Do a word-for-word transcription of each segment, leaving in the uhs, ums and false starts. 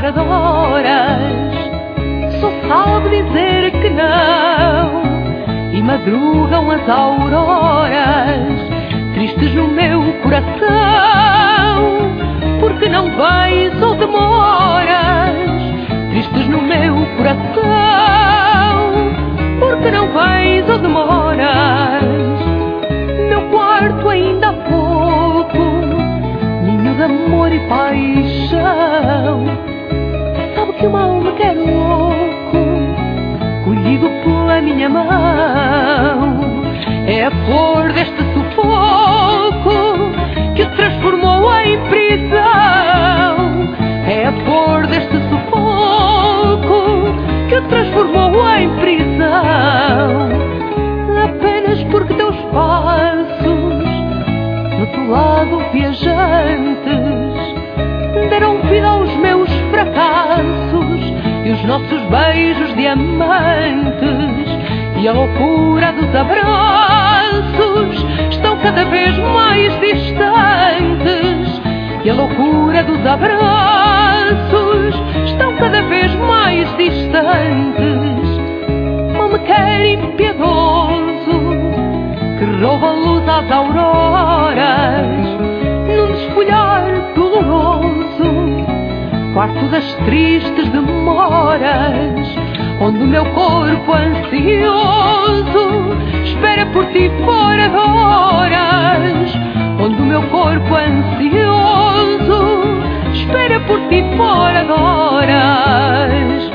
fora de horas, só sabe dizer que não, e madrugam as auroras, tristes no meu coração, porque não vens ou demoras, tristes no meu coração, porque não vens ou demoras. Meu quarto ainda há pouco, ninho de amor e paixão, sabe que o mal me quer louco, colhido pela minha mão. É a flor deste sufoco que o transformou em prisão. É a flor deste sufoco que o transformou em prisão. Apenas porque teus passos do teu lado viajantes deram vida aos meus fracassos e os nossos beijos diamantes. E a loucura dos abraços estão cada vez mais distantes. E a loucura dos abraços estão cada vez mais distantes. Não me quer impiedoso que rouba a luz às auroras, num desfolhar doloroso, quarto das tristes demoras, onde o meu corpo ansioso espera por ti fora de horas. Onde o meu corpo ansioso espera por ti fora de horas.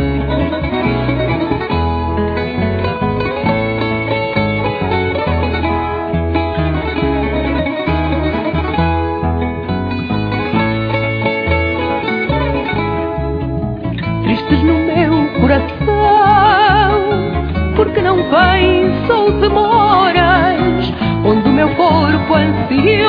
Tristes no meu coração, porque não vens ou demoras, onde o meu corpo ansioso